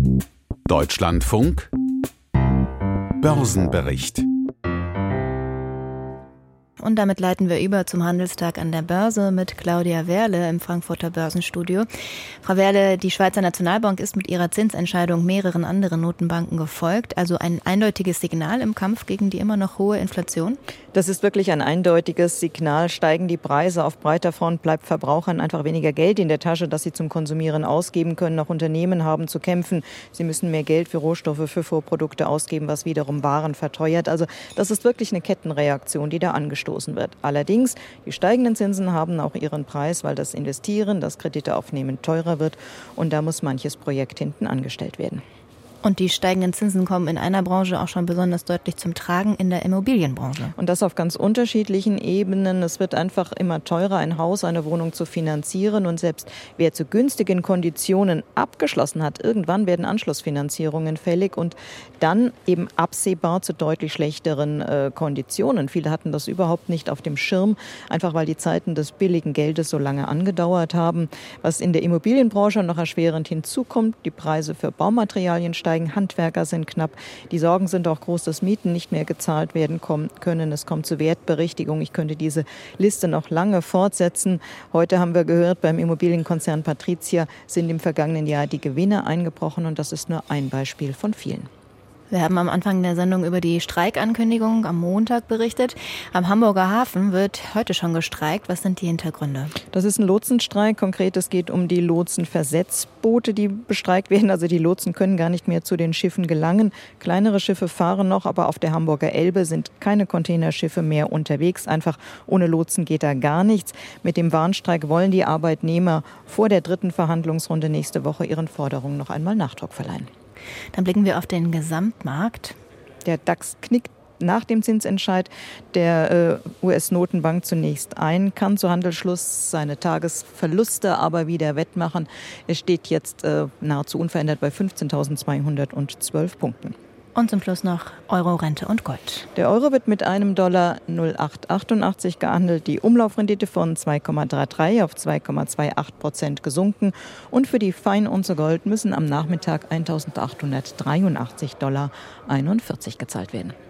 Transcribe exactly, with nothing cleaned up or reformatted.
Deutschlandfunk Börsenbericht. Und damit leiten wir über zum Handelstag an der Börse mit Claudia Werle im Frankfurter Börsenstudio. Frau Werle, die Schweizer Nationalbank ist mit ihrer Zinsentscheidung mehreren anderen Notenbanken gefolgt. Also ein eindeutiges Signal im Kampf gegen die immer noch hohe Inflation? Das ist wirklich ein eindeutiges Signal. Steigen die Preise auf breiter Front, bleibt Verbrauchern einfach weniger Geld in der Tasche, das sie zum Konsumieren ausgeben können. Auch Unternehmen haben zu kämpfen. Sie müssen mehr Geld für Rohstoffe, für Vorprodukte ausgeben, was wiederum Waren verteuert. Also das ist wirklich eine Kettenreaktion, die da angestoßen wird. Allerdings, die steigenden Zinsen haben auch ihren Preis, weil das Investieren, das Kredite aufnehmen teurer wird. Und da muss manches Projekt hinten angestellt werden. Und die steigenden Zinsen kommen in einer Branche auch schon besonders deutlich zum Tragen, in der Immobilienbranche. Und das auf ganz unterschiedlichen Ebenen. Es wird einfach immer teurer, ein Haus, eine Wohnung zu finanzieren. Und selbst wer zu günstigen Konditionen abgeschlossen hat, irgendwann werden Anschlussfinanzierungen fällig und dann eben absehbar zu deutlich schlechteren äh, Konditionen. Viele hatten das überhaupt nicht auf dem Schirm, einfach weil die Zeiten des billigen Geldes so lange angedauert haben. Was in der Immobilienbranche noch erschwerend hinzukommt, die Preise für Baumaterialien steigen. Handwerker sind knapp. Die Sorgen sind auch groß, dass Mieten nicht mehr gezahlt werden können. Es kommt zu Wertberichtigung. Ich könnte diese Liste noch lange fortsetzen. Heute haben wir gehört, beim Immobilienkonzern Patrizia sind im vergangenen Jahr die Gewinne eingebrochen. Und das ist nur ein Beispiel von vielen. Wir haben am Anfang der Sendung über die Streikankündigung am Montag berichtet. Am Hamburger Hafen wird heute schon gestreikt. Was sind die Hintergründe? Das ist ein Lotsenstreik. Konkret, es geht um die Lotsenversetzboote, die bestreikt werden. Also die Lotsen können gar nicht mehr zu den Schiffen gelangen. Kleinere Schiffe fahren noch, aber auf der Hamburger Elbe sind keine Containerschiffe mehr unterwegs. Einfach ohne Lotsen geht da gar nichts. Mit dem Warnstreik wollen die Arbeitnehmer vor der dritten Verhandlungsrunde nächste Woche ihren Forderungen noch einmal Nachdruck verleihen. Dann blicken wir auf den Gesamtmarkt. Der DAX knickt nach dem Zinsentscheid der äh, U S-Notenbank zunächst ein, kann zu Handelsschluss seine Tagesverluste aber wieder wettmachen. Es steht jetzt äh, nahezu unverändert bei fünfzehntausendzweihundertzwölf Punkten. Und zum Schluss noch Euro, Rente und Gold. Der Euro wird mit einem Dollar null Komma achthundertachtundachtzig gehandelt. Die Umlaufrendite von zwei Komma dreiunddreißig auf zwei Komma achtundzwanzig Prozent gesunken. Und für die Feinunze Gold müssen am Nachmittag eintausendachthundertdreiundachtzig Dollar einundvierzig gezahlt werden.